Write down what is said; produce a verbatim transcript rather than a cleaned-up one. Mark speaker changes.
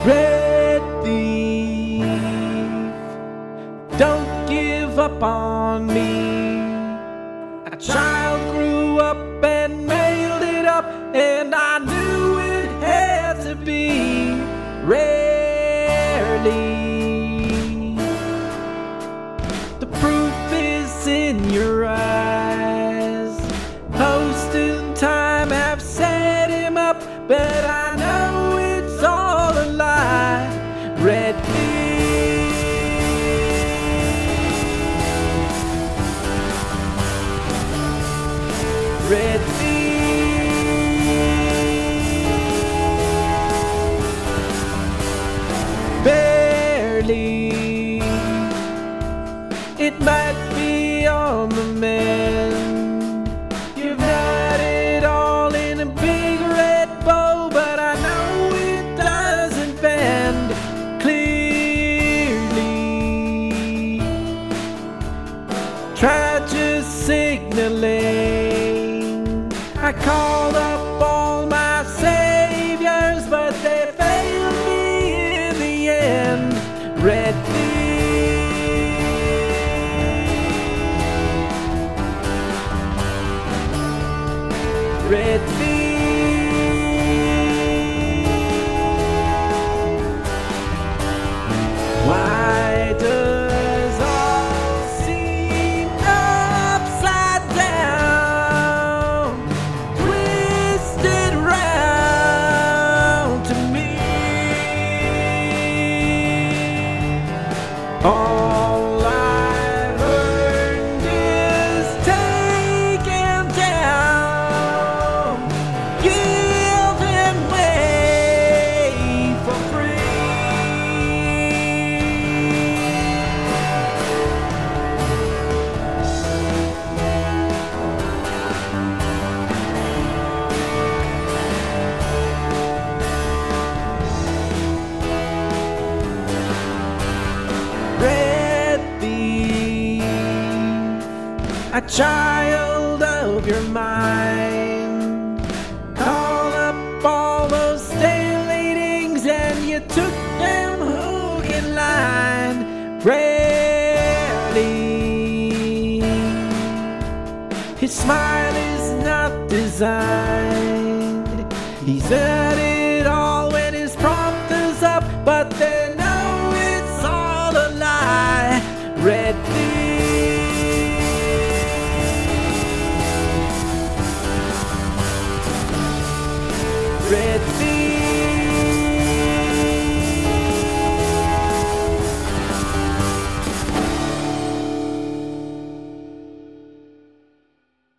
Speaker 1: Red thief, don't give up on me. A child grew up and mailed it up, and I knew it had to be rarely. The proof is in your eyes. Post and time have set him up, but I know it's all a lie. Red thief, red thief, barely. It might be on the mend. You've got it all in a big red bow, but I know it doesn't bend clearly. Try just signaling. I called up all my saviors, but they failed me in the end. Red thief, red thief. Why does all seem upside down, twisted round to me? All I've earned is taken down, given way for free. Red thief, a child of your mind. Call up all those stale leadings and you took them hook and line. Rarely, his smile is not designed. He's a